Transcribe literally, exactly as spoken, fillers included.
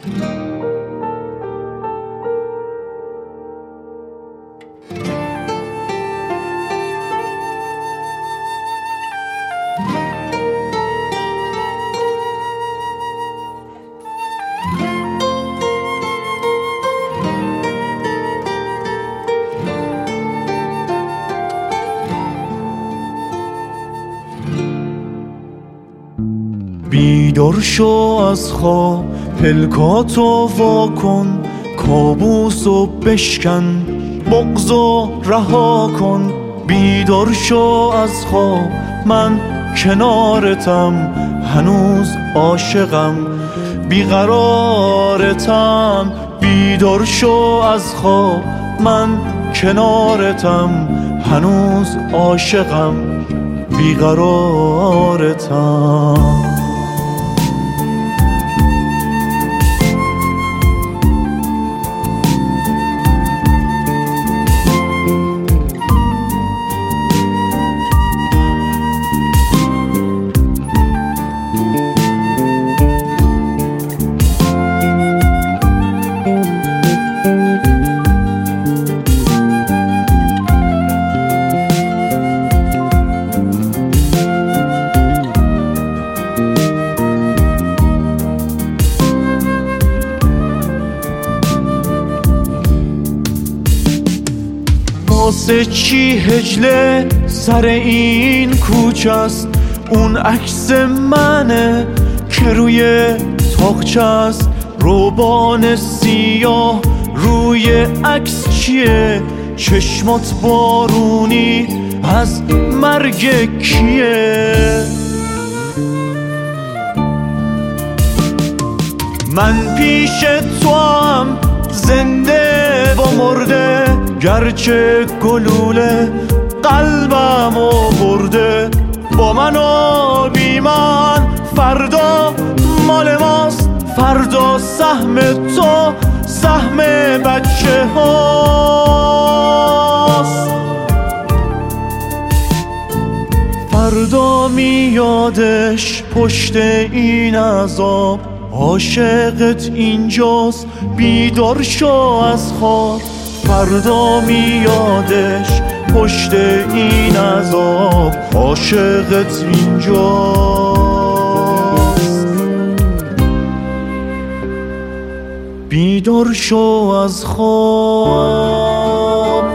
بیدار شو از خواب، پلکاتو واکن، کابوسو بشکن، بغضو رها کن. بیدار شو از خواب، من کنارتم، هنوز عاشقم، بیقرارتم. بیدار شو از خواب، من کنارتم، هنوز عاشقم، بیقرارتم. واسه چی هجله سر این کوچه است؟ اون عکس منه که روی تاقچه است. روبان سیاه روی عکس چیه؟ چشمات بارونی از مرگ کیه؟ من پیش تو هم زنده و مرده، گرچه گلوله قلبمو برده. با من و بی من فردا مال ماست، فردا سهم تو سهم بچه هاست. فردا میادش پشت این عذاب، عاشقت اینجاست، بیدار شو از خواب. فردا میادش پشت این عذاب، عاشقت اینجاست، بیدار شو از خواب.